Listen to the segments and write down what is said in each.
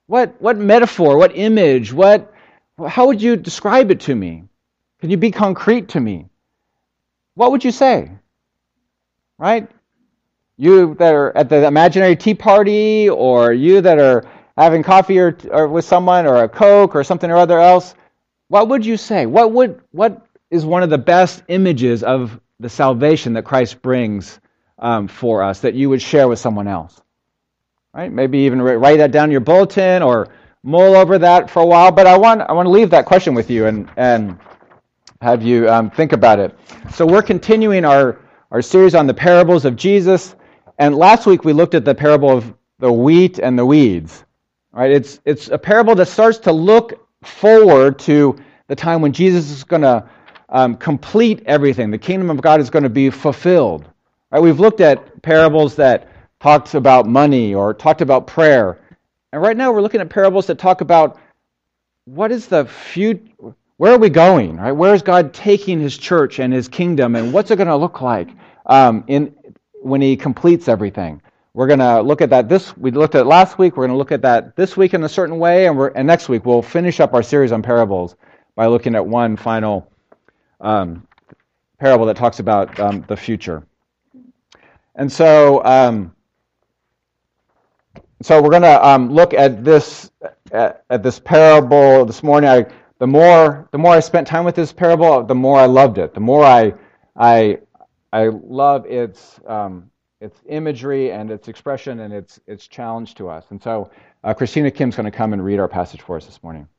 What metaphor, what image, how would you describe it to me? Can you be concrete to me? What would you say? Right? You that are at the imaginary tea party, or you that are having coffee or with someone, or a Coke or something or other else, what would you say? What is one of the best images of the salvation that Christ brings for us that you would share with someone else? Right? Maybe even write that down in your bulletin or mull over that for a while. But I want to leave that question with you and have you think about it. So we're continuing our series on the parables of Jesus. And last week we looked at the parable of the wheat and the weeds. Right? It's a parable that starts to look forward to the time when Jesus is going to complete everything. The kingdom of God is going to be fulfilled. Right? We've looked at parables that talked about money or talked about prayer. And right now we're looking at parables that talk about what is the future, where are we going? Right? Where is God taking His church and His kingdom, and what's it going to look like when He completes everything? We're going to look at that we looked at it last week. We're going to look at that this week in a certain way, and next week we'll finish up our series on parables by looking at one final parable that talks about the future. And so we're going to look at this parable this morning. The more I spent time with this parable, the more I loved it. The more I love its imagery and its expression and its challenge to us. And so Christina Kim's going to come and read our passage for us this morning.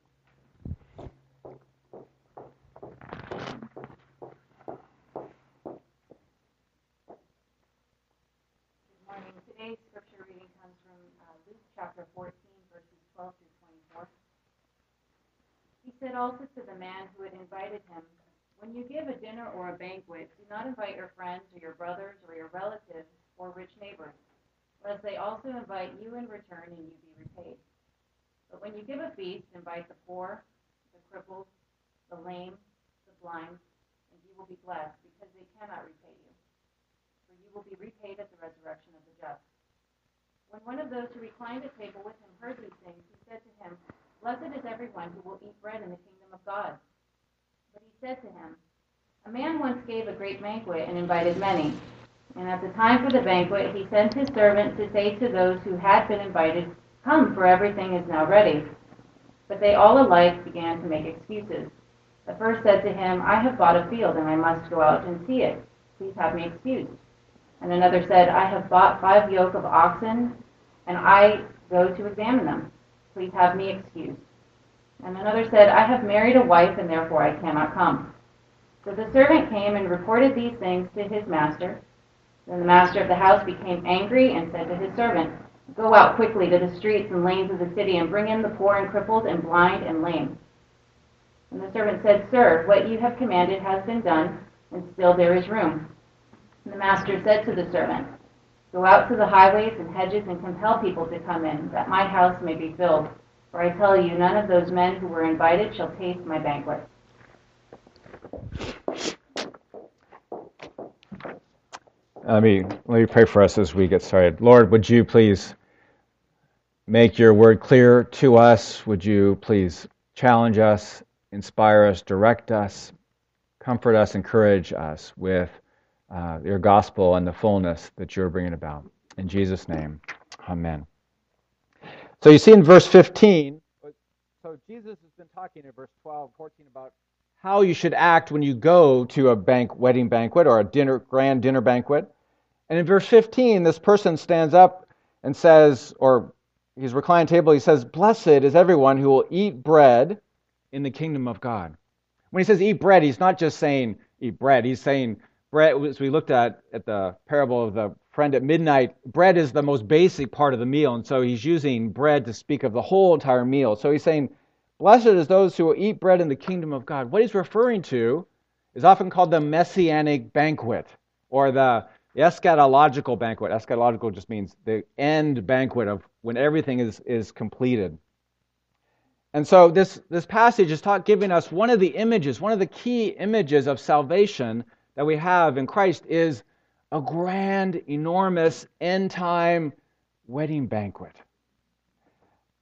Chapter 14, verses 12 through 24. He said also to the man who had invited him, "When you give a dinner or a banquet, do not invite your friends or your brothers or your relatives or rich neighbors, lest they also invite you in return and you be repaid. But when you give a feast, invite the poor, the crippled, the lame, the blind, and you will be blessed, because they cannot repay you. For you will be repaid at the resurrection of the just." When one of those who reclined at table with him heard these things, he said to him, "Blessed is everyone who will eat bread in the kingdom of God." But he said to him, "A man once gave a great banquet and invited many. And at the time for the banquet, he sent his servant to say to those who had been invited, 'Come, for everything is now ready.' But they all alike began to make excuses. The first said to him, 'I have bought a field, and I must go out and see it. Please have me excused.' And another said, 'I have bought 5 yoke of oxen, and I go to examine them. Please have me excused.' And another said, 'I have married a wife, and therefore I cannot come.' So the servant came and reported these things to his master. Then the master of the house became angry and said to his servant, 'Go out quickly to the streets and lanes of the city and bring in the poor and crippled and blind and lame.' And the servant said, 'Sir, what you have commanded has been done, and still there is room.' And the master said to the servant, 'Go out to the highways and hedges and compel people to come in, that my house may be filled. For I tell you, none of those men who were invited shall taste my banquet.'" Let me pray for us as we get started. Lord, would you please make your word clear to us? Would you please challenge us, inspire us, direct us, comfort us, encourage us with your gospel and the fullness that you're bringing about. In Jesus' name, amen. So you see in verse 15, so Jesus has been talking in verse 12, 14 about how you should act when you go to a wedding banquet or a grand dinner banquet. And in verse 15, this person stands up and says, or he's reclining table, he says, "Blessed is everyone who will eat bread in the kingdom of God." When he says eat bread, he's not just saying eat bread. He's saying bread, as we looked at the parable of the friend at midnight, bread is the most basic part of the meal. And so he's using bread to speak of the whole entire meal. So he's saying, blessed is those who will eat bread in the kingdom of God. What he's referring to is often called the messianic banquet, or the eschatological banquet. Eschatological just means the end banquet of when everything is completed. And so this passage is giving us one of the images, one of the key images of salvation that we have in Christ is a grand, enormous, end-time wedding banquet.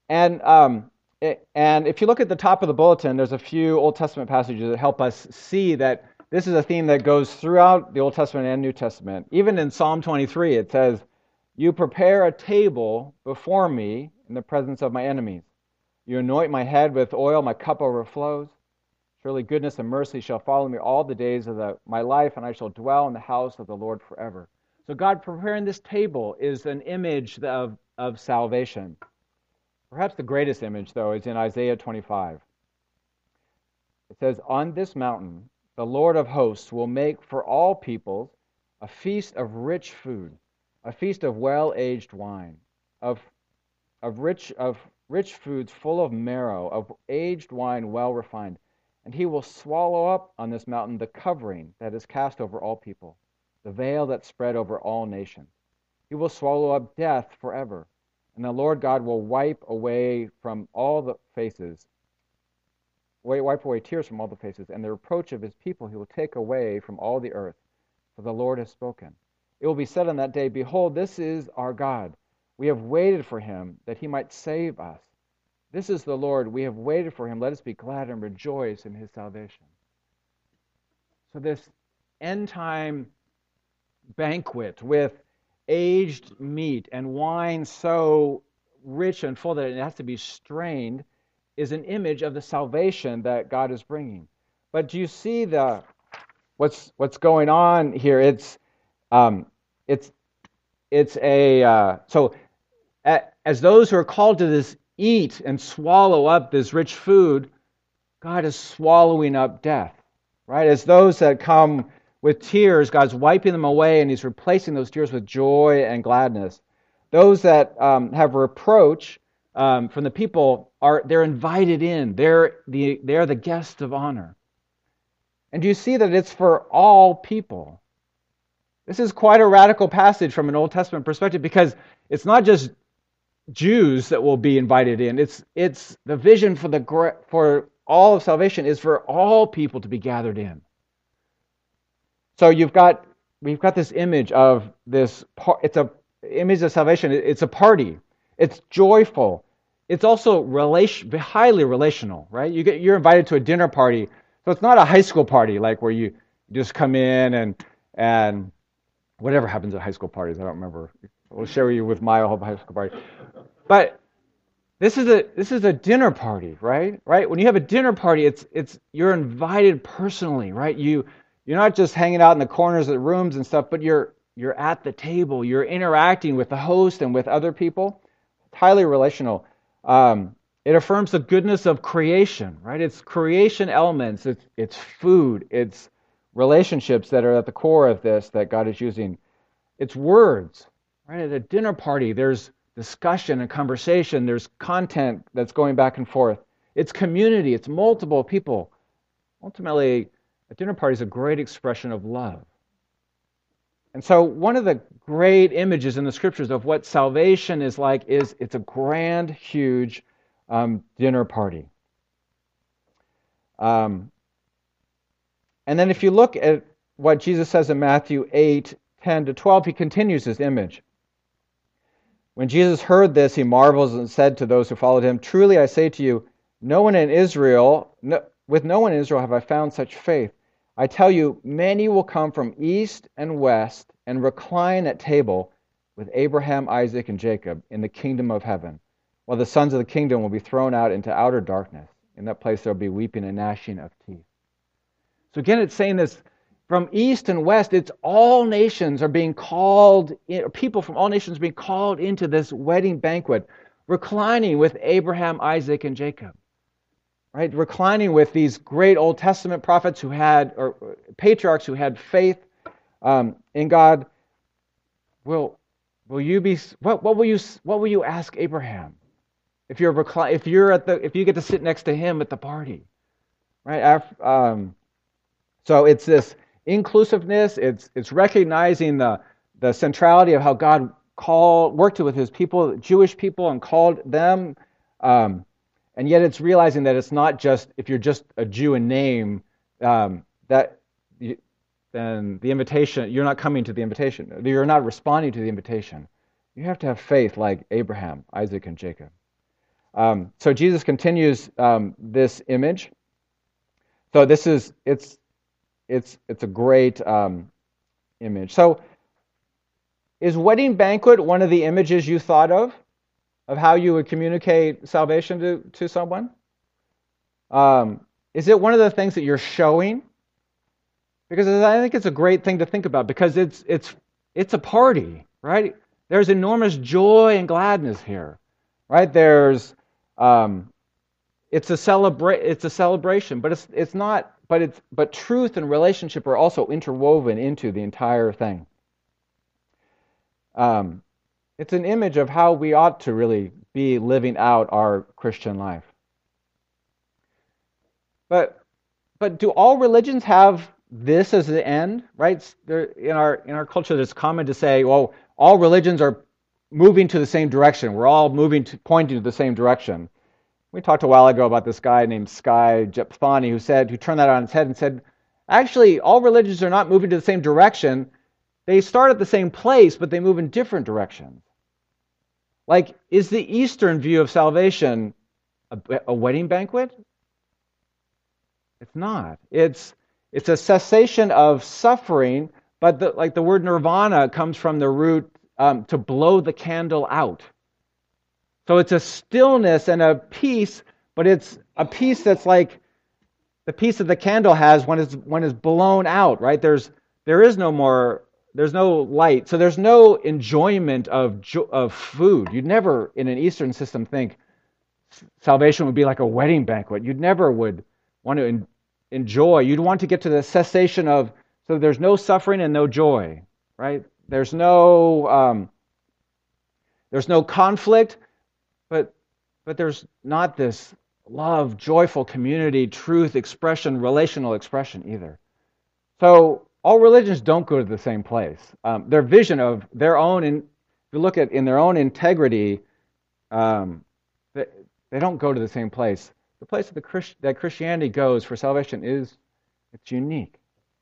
And if you look at the top of the bulletin, there's a few Old Testament passages that help us see that this is a theme that goes throughout the Old Testament and New Testament. Even in Psalm 23, it says, "You prepare a table before me in the presence of my enemies. You anoint my head with oil, my cup overflows. Surely goodness and mercy shall follow me all the days of my life, and I shall dwell in the house of the Lord forever." So God preparing this table is an image of salvation. Perhaps the greatest image, though, is in Isaiah 25. It says, "On this mountain the Lord of hosts will make for all peoples a feast of rich food, a feast of well-aged wine, of rich foods full of marrow, of aged wine well refined. And he will swallow up on this mountain the covering that is cast over all people, the veil that spread over all nations. He will swallow up death forever, and the Lord God will wipe away from all the faces, wipe away tears from all the faces, and the reproach of his people he will take away from all the earth, for the Lord has spoken. It will be said on that day, behold, this is our God. We have waited for him that he might save us. This is the Lord. We have waited for him. Let us be glad and rejoice in his salvation." So this end-time banquet with aged meat and wine so rich and full that it has to be strained is an image of the salvation that God is bringing. But do you see what's going on here? As those who are called to this eat and swallow up this rich food, God is swallowing up death, right? As those that come with tears, God's wiping them away, and he's replacing those tears with joy and gladness. Those that have reproach from the people, they're invited in. They're the guests of honor. And do you see that it's for all people? This is quite a radical passage from an Old Testament perspective, because it's not just Jews that will be invited in. It's the vision for all of salvation is for all people to be gathered in. So we've got this image of this. It's a image of salvation. It's a party. It's joyful. It's also highly relational, right? You're invited to a dinner party, so it's not a high school party like where you just come in and whatever happens at high school parties. I don't remember. I'll share you with my whole high school party. But this is a dinner party, right? Right? When you have a dinner party, you're invited personally, right? You're not just hanging out in the corners of the rooms and stuff, but you're at the table. You're interacting with the host and with other people. It's highly relational. It affirms the goodness of creation, right? It's creation elements. It's food. It's relationships that are at the core of this that God is using. It's words, right? At a dinner party, there's discussion and conversation. There's content that's going back and forth. It's community. It's multiple people. Ultimately, a dinner party is a great expression of love. And so one of the great images in the scriptures of what salvation is like is it's a grand, huge dinner party. And then if you look at what Jesus says in Matthew 8:10-12, he continues this image. When Jesus heard this, he marvels and said to those who followed him, "Truly I say to you, with no one in Israel have I found such faith. I tell you, many will come from east and west and recline at table with Abraham, Isaac, and Jacob in the kingdom of heaven, while the sons of the kingdom will be thrown out into outer darkness. In that place there will be weeping and gnashing of teeth." So again, it's saying this from east and west. It's all nations are being called, people from all nations are being called into this wedding banquet, reclining with Abraham, Isaac, and Jacob. Right, reclining with these great Old Testament prophets or patriarchs who had faith in God. Will you be? What will you ask Abraham if you get to sit next to him at the party, right? So it's this inclusiveness. It's recognizing the centrality of how God worked with his people, Jewish people, and called them. And yet it's realizing that it's not just, if you're just a Jew in name, then the invitation, you're not coming to the invitation. You're not responding to the invitation. You have to have faith like Abraham, Isaac, and Jacob. So Jesus continues this image. So this is it's a great image. So is wedding banquet one of the images you thought of how you would communicate salvation to someone? Is it one of the things that you're showing? Because I think it's a great thing to think about because it's a party, right? There's enormous joy and gladness here, right? There's it's a celebration, but it's not. But truth and relationship are also interwoven into the entire thing. It's an image of how we ought to really be living out our Christian life. But do all religions have this as the end? Right? In our culture, it's common to say, well, all religions are moving to the same direction. We're all pointing to the same direction. We talked a while ago about this guy named Skye Jepthani who turned that on its head and said, actually, all religions are not moving to the same direction. They start at the same place, but they move in different directions. Like, is the Eastern view of salvation a wedding banquet? It's not. It's a cessation of suffering, but the word nirvana comes from the root to blow the candle out. So it's a stillness and a peace, but it's a peace that's like the peace that the candle has when it's blown out, right? There's no light, so there's no enjoyment of food. You'd never, in an Eastern system, think salvation would be like a wedding banquet. You'd never would want to enjoy. You'd want to get to the cessation of, so there's no suffering and no joy, right? There's no conflict, but there's not this love, joyful community, truth expression, relational expression either. So all religions don't go to the same place. Their vision of their own, if you look at in their own integrity, they don't go to the same place. The place that Christianity goes for salvation it's unique.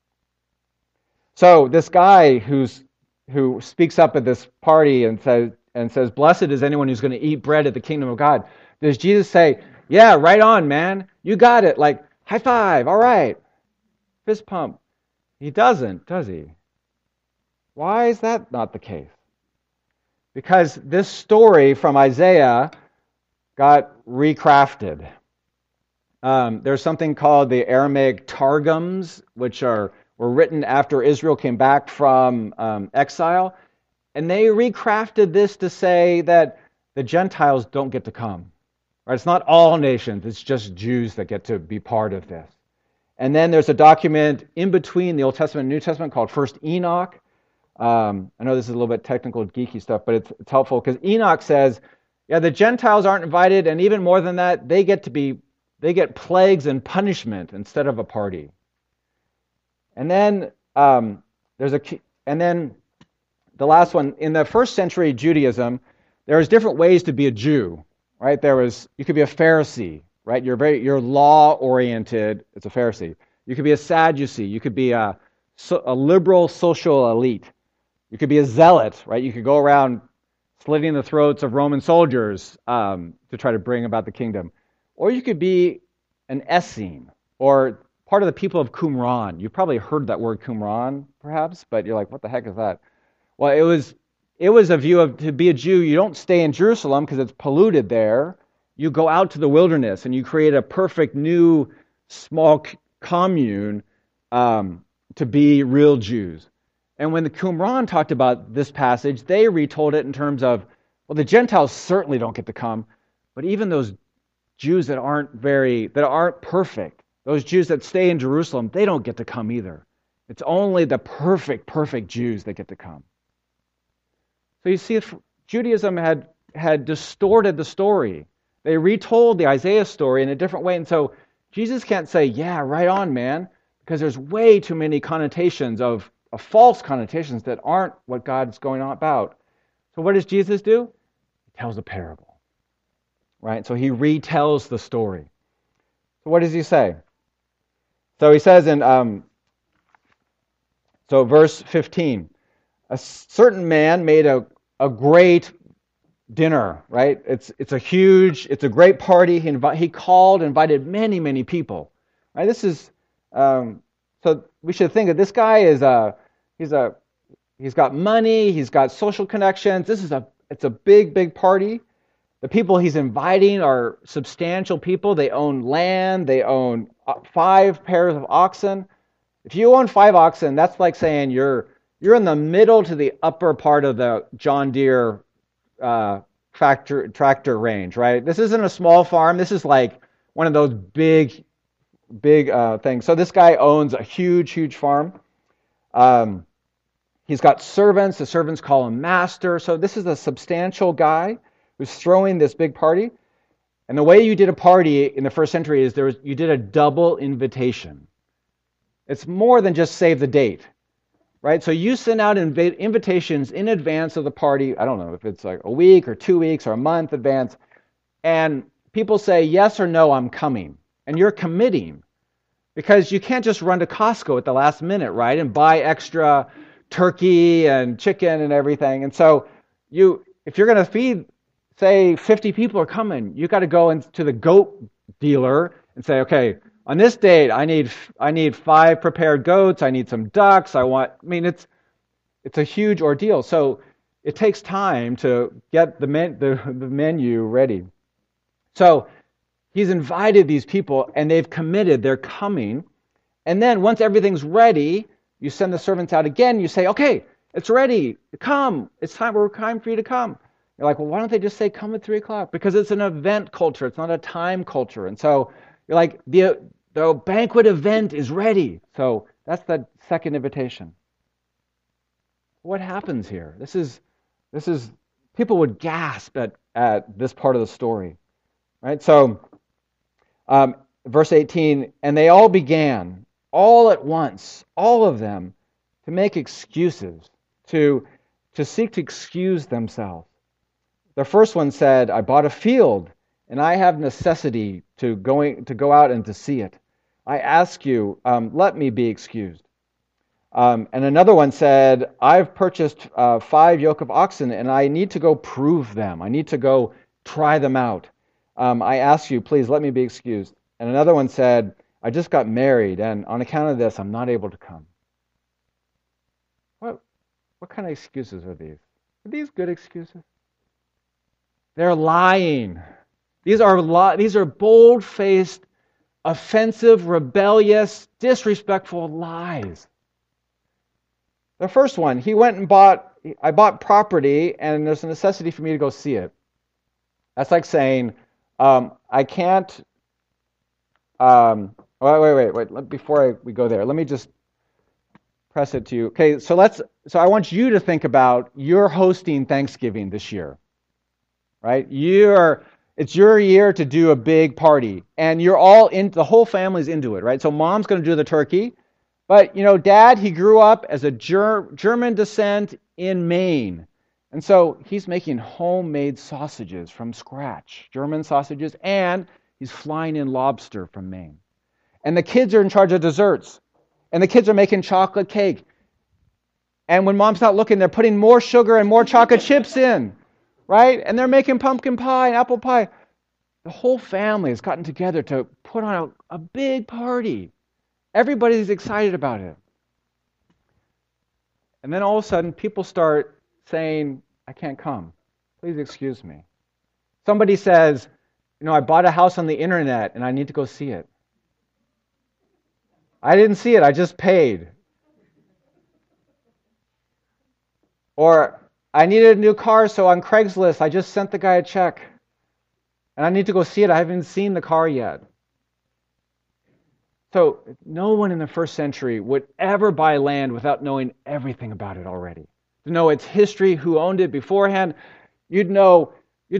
So this guy who speaks up at this party and says, "Blessed is anyone who's going to eat bread at the kingdom of God." Does Jesus say, "Yeah, right on, man. You got it. Like, high five. All right. Fist pump." He doesn't, does he? Why is that not the case? Because this story from Isaiah got recrafted. There's something called the Aramaic Targums, which were written after Israel came back from exile. And they recrafted this to say that the Gentiles don't get to come. Right? It's not all nations, it's just Jews that get to be part of this. And then there's a document in between the Old Testament and New Testament called First Enoch. I know this is a little bit technical, geeky stuff, but it's helpful because Enoch says, yeah, the Gentiles aren't invited, and even more than that, they get plagues and punishment instead of a party. And then the last one, in the first century Judaism, there was different ways to be a Jew, right? You could be a Pharisee, right? You're law oriented. It's a Pharisee. You could be a Sadducee. You could be a liberal social elite. You could be a zealot, right? You could go around slitting the throats of Roman soldiers to try to bring about the kingdom. Or you could be an Essene, or part of the people of Qumran. You've probably heard that word Qumran, perhaps, but you're like, what the heck is that? Well, it was a view of, to be a Jew, you don't stay in Jerusalem because it's polluted there. You go out to the wilderness and you create a perfect new small commune to be real Jews. And when the Qumran talked about this passage, they retold it in terms of, well, the Gentiles certainly don't get to come, but even those Jews that aren't perfect, those Jews that stay in Jerusalem, they don't get to come either. It's only the perfect Jews that get to come. So you see, Judaism had distorted the story. They retold the Isaiah story in a different way. And so Jesus can't say, yeah, right on, man, because there's way too many connotations of false connotations that aren't what God's going on about. So what does Jesus do? He tells a parable, right? So he retells the story. So what does he say? So he says in verse 15, a certain man made a great dinner, right? It's a great party. He called, invited many people, right? This is so we should think that this guy is he's got money, he's got social connections. It's a big party. The people he's inviting are substantial people. They own land. They own 5 pairs of oxen. If you own 5 oxen, that's like saying you're in the middle to the upper part of the John Deere tractor range, right? This isn't a small farm. This is like one of those big things. So this guy owns a huge farm. He's got servants. The servants call him master. So this is a substantial guy who's throwing this big party. And the way you did a party in the first century is you did a double invitation. It's more than just save the date, right? So you send out invitations in advance of the party. I don't know if it's like a week or 2 weeks or a month advance. And people say, yes or no, I'm coming. And you're committing. Because you can't just run to Costco at the last minute, right? And buy extra turkey and chicken and everything. And so if you're going to feed, say 50 people are coming, you got to go into the goat dealer and say, okay, on this date, I need 5 prepared goats. I need some ducks. It's a huge ordeal. So it takes time to get the menu ready. So he's invited these people, and they've committed. They're coming. And then once everything's ready, you send the servants out again. You say, okay, it's ready. Come. It's time for you to come. You're like, well, why don't they just say come at 3 o'clock? Because it's an event culture. It's not a time culture. And so you're like, the banquet event is ready. So that's the second invitation. What happens here? This is people would gasp at this part of the story, right? So verse 18, and they all began all at once, all of them, to make excuses, to seek to excuse themselves. The first one said, I bought a field, and I have necessity to go out and to see it. I ask you, let me be excused. And another one said, I've purchased 5 yoke of oxen, and I need to go prove them. I need to go try them out. I ask you, please let me be excused. And another one said, I just got married, and on account of this, I'm not able to come. What kind of excuses are these? Are these good excuses? They're lying. These are bold-faced, offensive, rebellious, disrespectful lies. The first one, he went and I bought property, and there's a necessity for me to go see it. That's like saying, I can't. Wait. Before we go there, let me just press it to you. Okay, so I want you to think about you're hosting Thanksgiving this year, right? It's your year to do a big party, and you're all in. The whole family's into it, right? So mom's going to do the turkey, but Dad, he grew up as a German descent in Maine, and so he's making homemade sausages from scratch, German sausages, and he's flying in lobster from Maine. And the kids are in charge of desserts. And the kids are making chocolate cake. And when mom's not looking, they're putting more sugar and more chocolate chips in. Right? And they're making pumpkin pie and apple pie. The whole family has gotten together to put on a big party. Everybody's excited about it. And then all of a sudden, people start saying, I can't come. Please excuse me. Somebody says, I bought a house on the internet and I need to go see it. I didn't see it, I just paid. Or I needed a new car, so on Craigslist, I just sent the guy a check. And I need to go see it. I haven't seen the car yet. So no one in the first century would ever buy land without knowing everything about it already. To know its history, who owned it beforehand, you'd know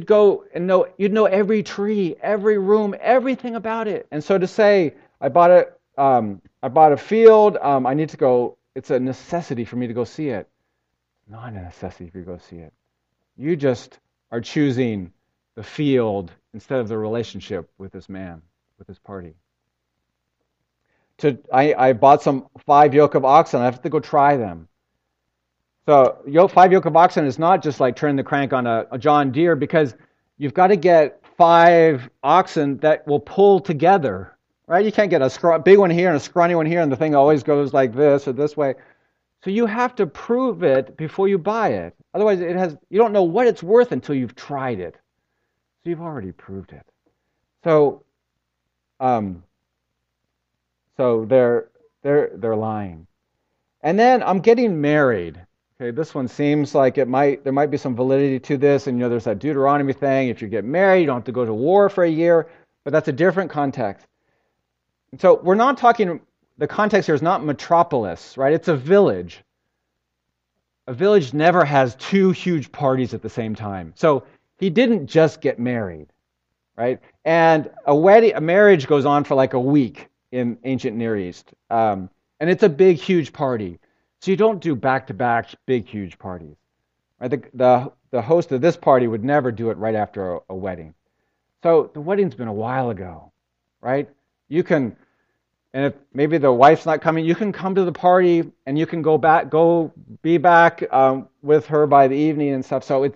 every tree, every room, everything about it. And so to say, I bought a field, I need to go, it's a necessity for me to go see it. Not a necessity for you to go see it. You just are choosing the field instead of the relationship with this man, with this party. I bought 5 yoke of oxen, I have to go try them. So 5 yoke of oxen is not just like turning the crank on a John Deere, because you've got to get 5 oxen that will pull together, right? You can't get a big one here and a scrawny one here, and the thing always goes like this or this way. So you have to prove it before you buy it. Otherwise, you don't know what it's worth until you've tried it. So you've already proved it. So, so they're lying. And then I'm getting married. Okay, this one seems like there might be some validity to this. And there's that Deuteronomy thing. If you get married, you don't have to go to war for a year. But that's a different context. And so we're not talking. The context here is not metropolis, right? It's a village. A village never has 2 huge parties at the same time. So he didn't just get married, right? And a marriage goes on for like a week in ancient Near East. And it's a big, huge party. So you don't do back-to-back big, huge parties. Right? The host of this party would never do it right after a wedding. So the wedding's been a while ago, right? You can, and if maybe the wife's not coming, you can come to the party and you can go be back with her by the evening and stuff. So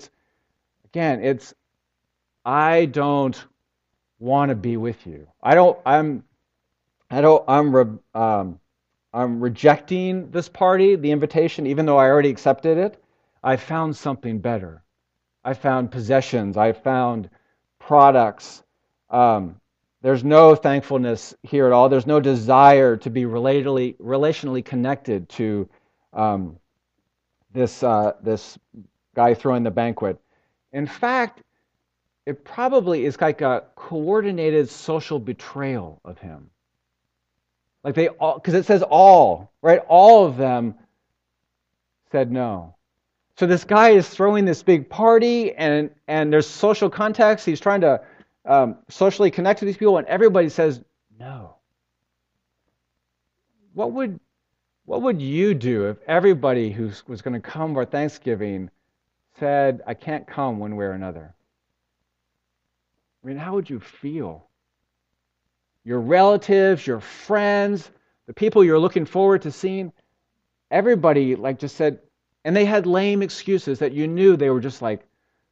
I don't want to be with you. I'm rejecting this party, the invitation, even though I already accepted it. I found something better. I found possessions. I found products. There's no thankfulness here at all. There's no desire to be relationally connected to this guy throwing the banquet. In fact, it probably is like a coordinated social betrayal of him. Like they all, because it says all, right? All of them said no. So this guy is throwing this big party, and there's social context. He's trying to socially connect to these people, and everybody says no. What would you do if everybody who was going to come for Thanksgiving said, I can't come one way or another? I mean, how would you feel? Your relatives, your friends, the people you're looking forward to seeing, everybody just said, and they had lame excuses that you knew they were just like,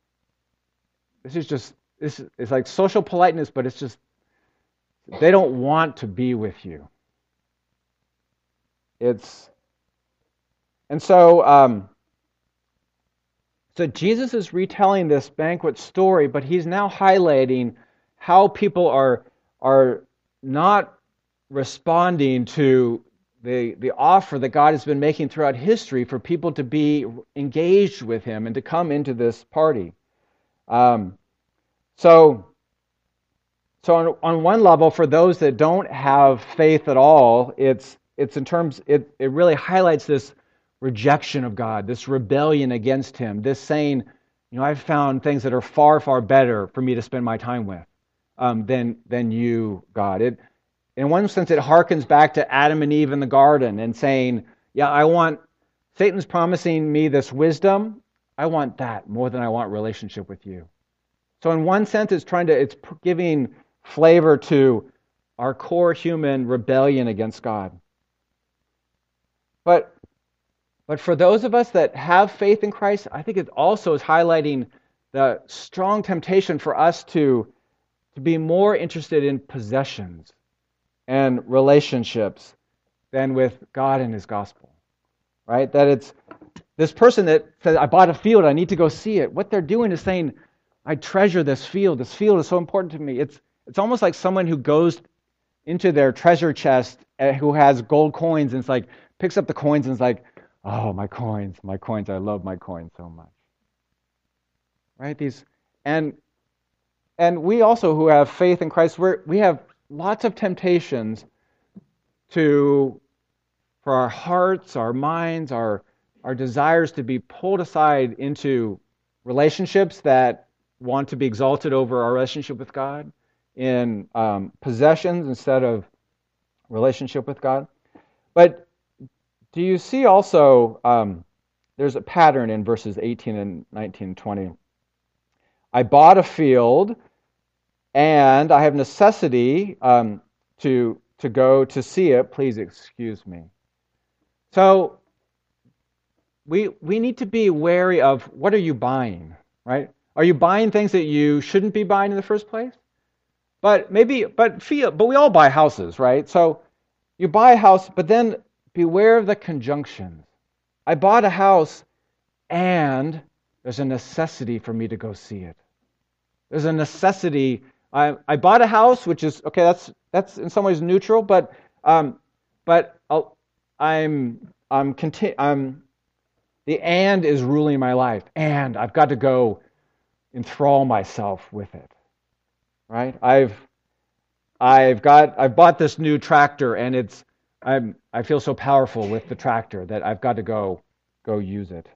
this is like social politeness, but it's just, they don't want to be with you. So Jesus is retelling this banquet story, but he's now highlighting how people are not responding to the offer that God has been making throughout history for people to be engaged with him and to come into this party. So on one level, for those that don't have faith at all, it really highlights this rejection of God, this rebellion against him, this saying, I've found things that are far, far better for me to spend my time with than you, God. In one sense, it harkens back to Adam and Eve in the garden and saying, Satan's promising me this wisdom. I want that more than I want relationship with you. So in one sense, it's giving flavor to our core human rebellion against God. But for those of us that have faith in Christ, I think it also is highlighting the strong temptation for us to be more interested in possessions and relationships than with God and his gospel. Right? That it's this person that says, I bought a field, I need to go see it. What they're doing is saying, I treasure this field. This field is so important to me. It's almost like someone who goes into their treasure chest who has gold coins and it's like, picks up the coins and is like, oh, my coins, I love my coins so much. Right? And we also who have faith in Christ, we have lots of temptations for our hearts, our minds, our desires to be pulled aside into relationships that want to be exalted over our relationship with God, in possessions instead of relationship with God. But do you see also, there's a pattern in verses 18 and 19 and 20. I bought a field, and I have necessity to go to see it. Please excuse me. So we need to be wary of what are you buying, right? Are you buying things that you shouldn't be buying in the first place? But we all buy houses, right? So you buy a house, but then beware of the conjunctions. I bought a house, and there's a necessity for me to go see it. There's a necessity. I bought a house, which is okay. That's in some ways neutral, but I'm the and is ruling my life, and I've got to go enthrall myself with it, right? I've bought this new tractor, and I feel so powerful with the tractor that I've got to go use it.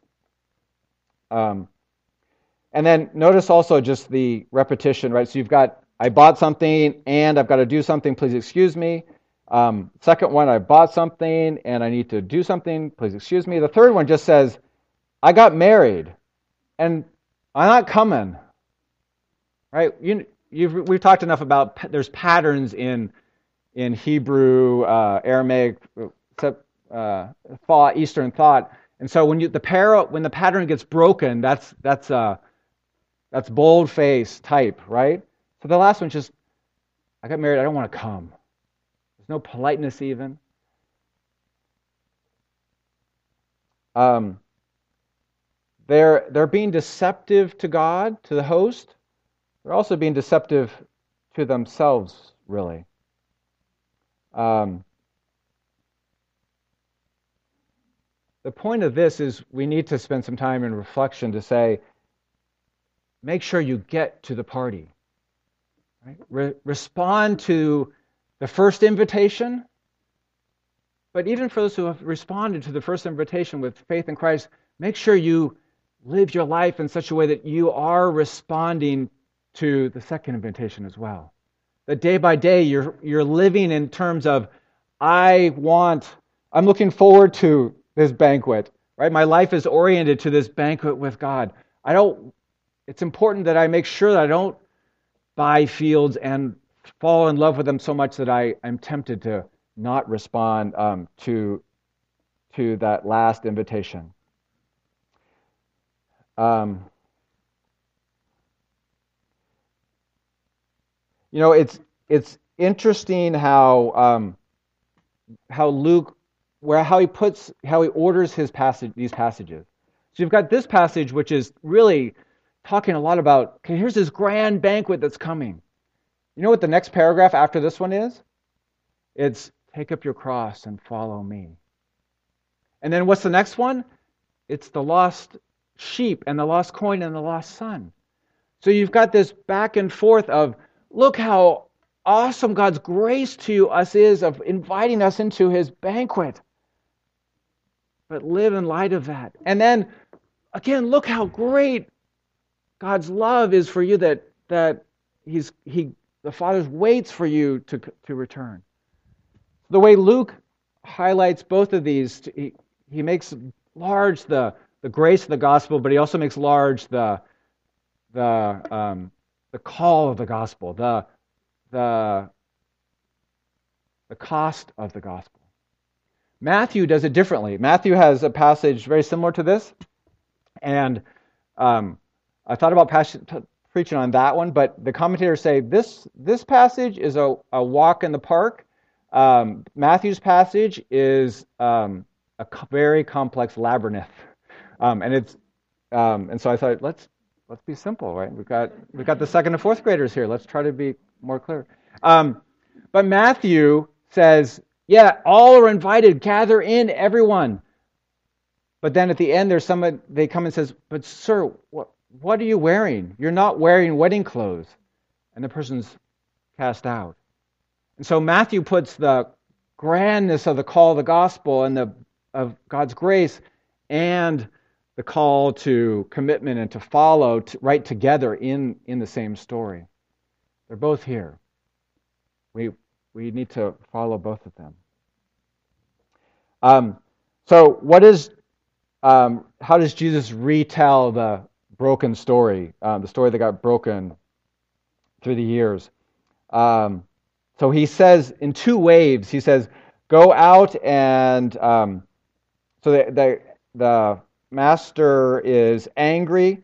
And then notice also just the repetition, right? So you've got, I bought something and I've got to do something, please excuse me. Second one, I bought something and I need to do something, please excuse me. The third one just says, I got married and I'm not coming, right? We've talked enough about, there's patterns in Hebrew, Aramaic, thought, Eastern thought. And so when the pattern gets broken, that's bold-faced type, right? So the last one's just, I got married, I don't want to come. There's no politeness even. They're being deceptive to God, to the host. They're also being deceptive to themselves, really. The point of this is we need to spend some time in reflection to say, make sure you get to the party. Right? Respond to the first invitation. But even for those who have responded to the first invitation with faith in Christ, make sure you live your life in such a way that you are responding to the second invitation as well. That day by day you're living in terms of, I'm looking forward to this banquet, right? My life is oriented to this banquet with God. It's important that I make sure that I don't buy fields and fall in love with them so much that I'm tempted to not respond to that last invitation. It's interesting how Luke, how he orders these passages. So you've got this passage, which is really talking a lot about, okay, here's this grand banquet that's coming. You know what the next paragraph after this one is? It's, take up your cross and follow me. And then what's the next one? It's the lost sheep and the lost coin and the lost son. So you've got this back and forth of, look how awesome God's grace to us is of inviting us into his banquet. But live in light of that. And then, again, look how great God's love is for you, that the Father waits for you to return. The way Luke highlights both of these, he makes large the grace of the gospel, but he also makes large the call of the gospel, the cost of the gospel. Matthew does it differently. Matthew has a passage very similar to this, and I thought about preaching on that one, but the commentators say this passage is a walk in the park. Matthew's passage is a very complex labyrinth, and so I thought let's be simple, right? We've got the second and fourth graders here. Let's try to be more clear. But Matthew says, yeah, all are invited. Gather in, everyone. But then at the end, there's someone, they come and says, but sir, what are you wearing? You're not wearing wedding clothes. And the person's cast out. And so Matthew puts the grandness of the call of the gospel and of God's grace and the call to commitment and to follow right together in the same story. They're both here. We need to follow both of them. So how does Jesus retell the broken story, the story that got broken through the years? So he says in two waves. He says, go out and so the master is angry.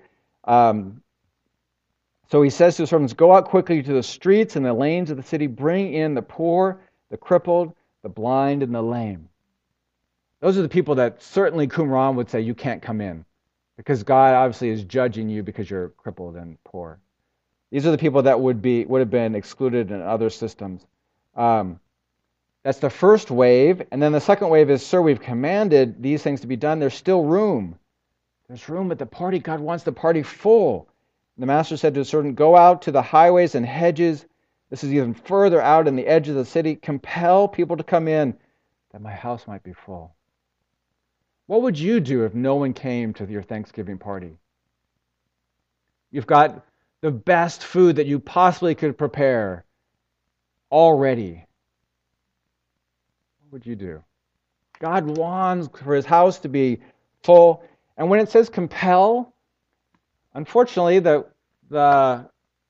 So he says to his servants, "Go out quickly to the streets and the lanes of the city, bring in the poor, the crippled, the blind, and the lame." Those are the people that certainly Qumran would say, you can't come in, because God obviously is judging you because you're crippled and poor. These are the people that would have been excluded in other systems. That's the first wave. And then the second wave is, "Sir, we've commanded these things to be done. There's still room. There's room at the party. God wants the party full." And the master said to his servant, "Go out to the highways and hedges." This is even further out in the edge of the city. "Compel people to come in, that my house might be full." What would you do if no one came to your Thanksgiving party? You've got the best food that you possibly could prepare already. What would you do? God wants for his house to be full. And when it says compel, unfortunately, that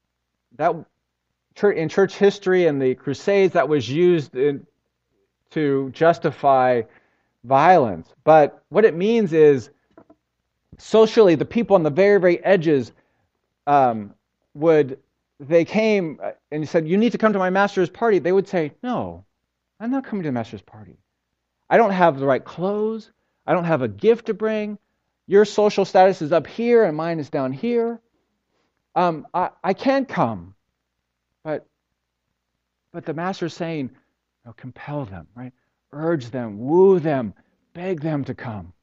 in church history and the Crusades, that was used to justify violence. But what it means is, socially, the people on the very, very edges they came and said, "You need to come to my master's party." They would say, "No, I'm not coming to the master's party. I don't have the right clothes. I don't have a gift to bring. Your social status is up here and mine is down here. I can't come." But the master's saying, no, compel them, right? Urge them, woo them, beg them to come.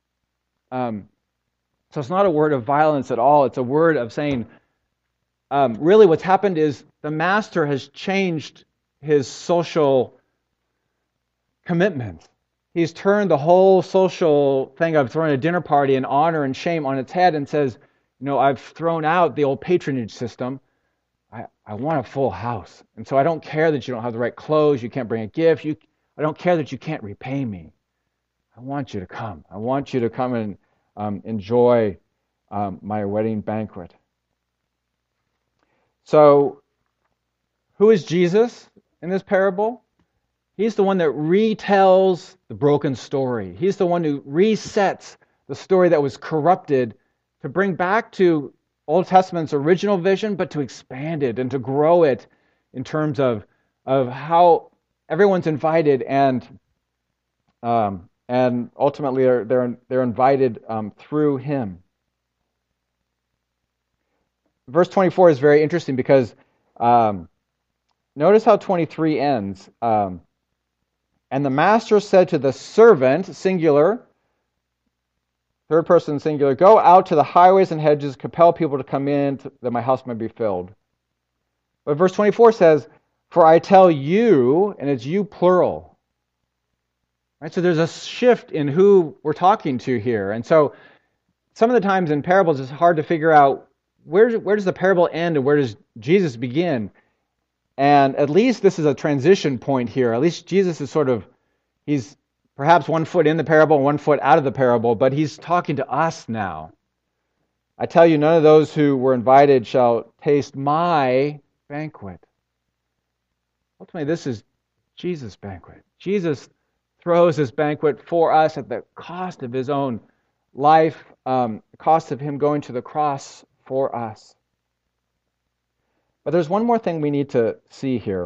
So it's not a word of violence at all. It's a word of saying, really what's happened is the master has changed his social commitments. He's turned the whole social thing of throwing a dinner party and honor and shame on its head and says, I've thrown out the old patronage system. I want a full house. And so I don't care that you don't have the right clothes, you can't bring a gift, I don't care that you can't repay me. I want you to come. I want you to come and enjoy my wedding banquet. So, who is Jesus in this parable? He's the one that retells the broken story. He's the one who resets the story that was corrupted to bring back to Old Testament's original vision, but to expand it and to grow it in terms of how everyone's invited and ultimately they're invited through him. Verse 24 is very interesting because notice how 23 ends. And the master said to the servant, singular, third person singular, "Go out to the highways and hedges, compel people to come in that my house may be filled." But verse 24 says, "For I tell you," and it's you plural. Right? So there's a shift in who we're talking to here. And so some of the times in parables it's hard to figure out where does the parable end and where does Jesus begin. And at least this is a transition point here. At least Jesus is he's perhaps 1 foot in the parable, 1 foot out of the parable, but he's talking to us now. "I tell you, none of those who were invited shall taste my banquet." Ultimately, this is Jesus' banquet. Jesus throws his banquet for us at the cost of his own life, the cost of him going to the cross for us. But there's one more thing we need to see here.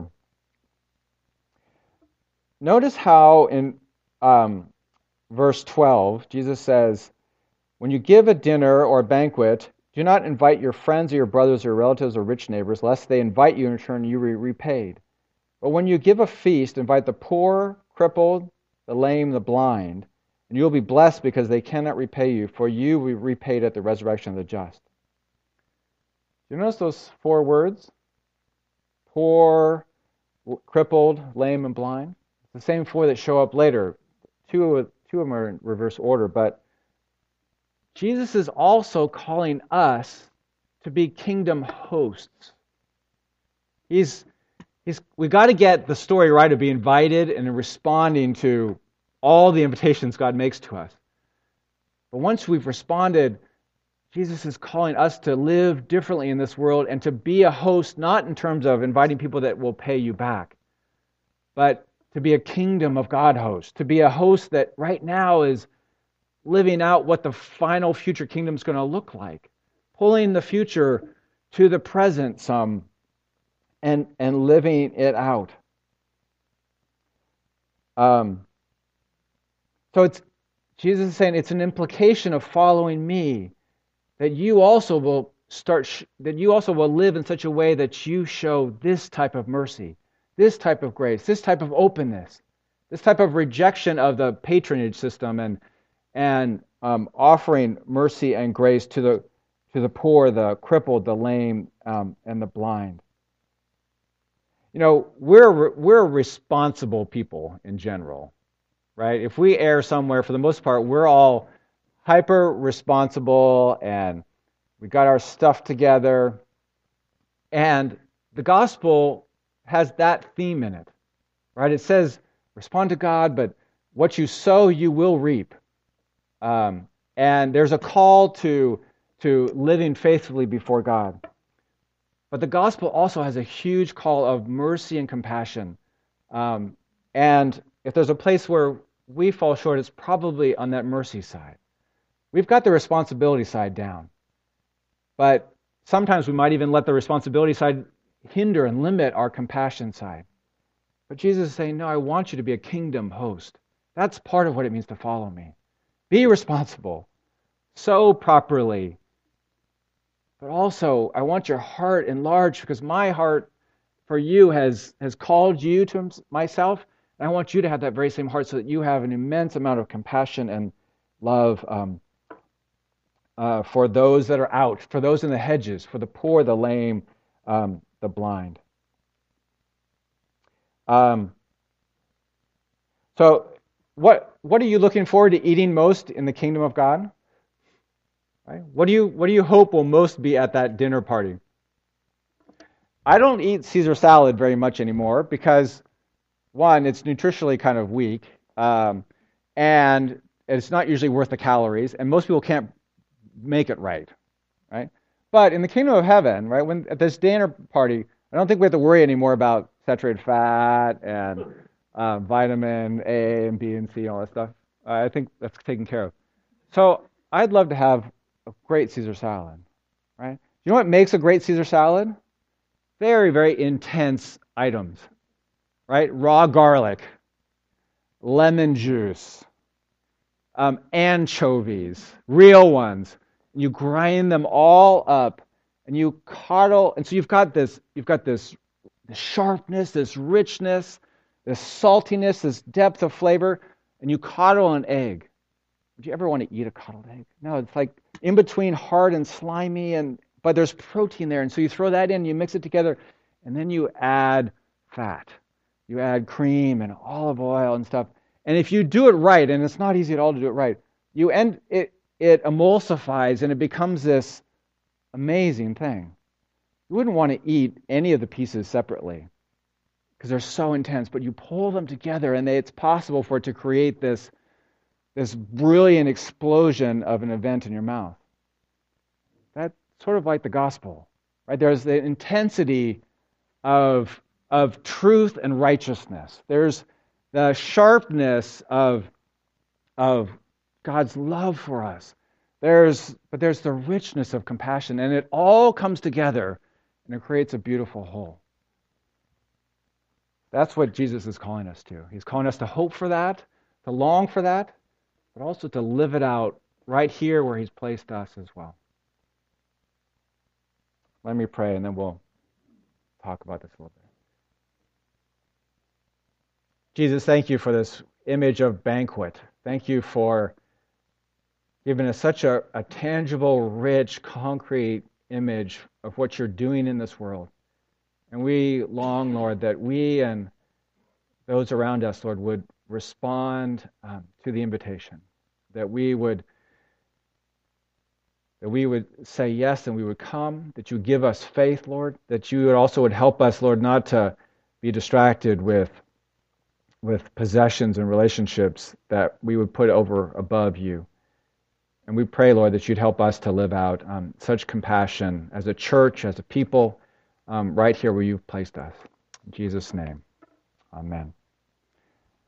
Notice how in verse 12, Jesus says, "When you give a dinner or a banquet, do not invite your friends or your brothers or your relatives or rich neighbors, lest they invite you in return and you be repaid. But when you give a feast, invite the poor, crippled, the lame, the blind, and you will be blessed because they cannot repay you, for you will be repaid at the resurrection of the just." Do you notice those 4 words? Poor, crippled, lame, and blind. It's the same 4 that show up later. Two of them are in reverse order, but Jesus is also calling us to be kingdom hosts. We've got to get the story right of being invited and responding to all the invitations God makes to us. But once we've responded, Jesus is calling us to live differently in this world and to be a host, not in terms of inviting people that will pay you back, but to be a kingdom of God host, to be a host that right now is living out what the final future kingdom is going to look like, pulling the future to the present some, and living it out. So Jesus is saying it's an implication of following me that you also will live in such a way that you show this type of mercy, this type of grace, this type of openness, this type of rejection of the patronage system, and offering mercy and grace to the poor, the crippled, the lame, and the blind. You know, we're responsible people in general, right? If we err somewhere, for the most part, we're all hyper responsible and we got our stuff together. And the gospel has that theme in it, right? It says, respond to God, but what you sow, you will reap. And there's a call to living faithfully before God. But the gospel also has a huge call of mercy and compassion. And if there's a place where we fall short, it's probably on that mercy side. We've got the responsibility side down. But sometimes we might even let the responsibility side hinder and limit our compassion side. But Jesus is saying, no, I want you to be a kingdom host. That's part of what it means to follow me. Be responsible. Sow properly. But also, I want your heart enlarged because my heart for you has called you to myself. And I want you to have that very same heart so that you have an immense amount of compassion and love for those that are out, for those in the hedges, for the poor, the lame, the blind. So what are you looking forward to eating most in the kingdom of God? Right? What do you hope will most be at that dinner party? I don't eat Caesar salad very much anymore because, one, it's nutritionally kind of weak, and it's not usually worth the calories, and most people can't make it right? But in the kingdom of heaven, right, when at this dinner party, I don't think we have to worry anymore about saturated fat and vitamin A and B and C and all that stuff. I think that's taken care of. So I'd love to have a great Caesar salad, right? You know what makes a great Caesar salad? Very, very intense items, right? Raw garlic, lemon juice, anchovies, real ones. You grind them all up, and you coddle, and so you've got this sharpness, this richness, this saltiness, this depth of flavor, and you coddle an egg. Would you ever want to eat a coddled egg? No, it's like in between hard and slimy, but there's protein there, and so you throw that in, you mix it together, and then you add fat. You add cream and olive oil and stuff. And if you do it right, and it's not easy at all to do it right, it emulsifies and it becomes this amazing thing. You wouldn't want to eat any of the pieces separately because they're so intense, but you pull them together and it's possible for it to create this brilliant explosion of an event in your mouth. That's sort of like the gospel, right? There's the intensity of truth and righteousness. There's the sharpness of God's love for us. But there's the richness of compassion, and it all comes together, and it creates a beautiful whole. That's what Jesus is calling us to. He's calling us to hope for that, to long for that, but also to live it out right here where He's placed us as well. Let me pray, and then we'll talk about this a little bit. Jesus, thank you for this image of banquet. Thank you for giving us such a tangible, rich, concrete image of what you're doing in this world. And we long, Lord, that we and those around us, Lord, would respond to the invitation, that we would say yes and we would come, that you would give us faith, Lord, that you would help us, Lord, not to be distracted with possessions and relationships that we would put above you. And we pray, Lord, that you'd help us to live out such compassion as a church, as a people, right here where you've placed us. In Jesus' name, amen.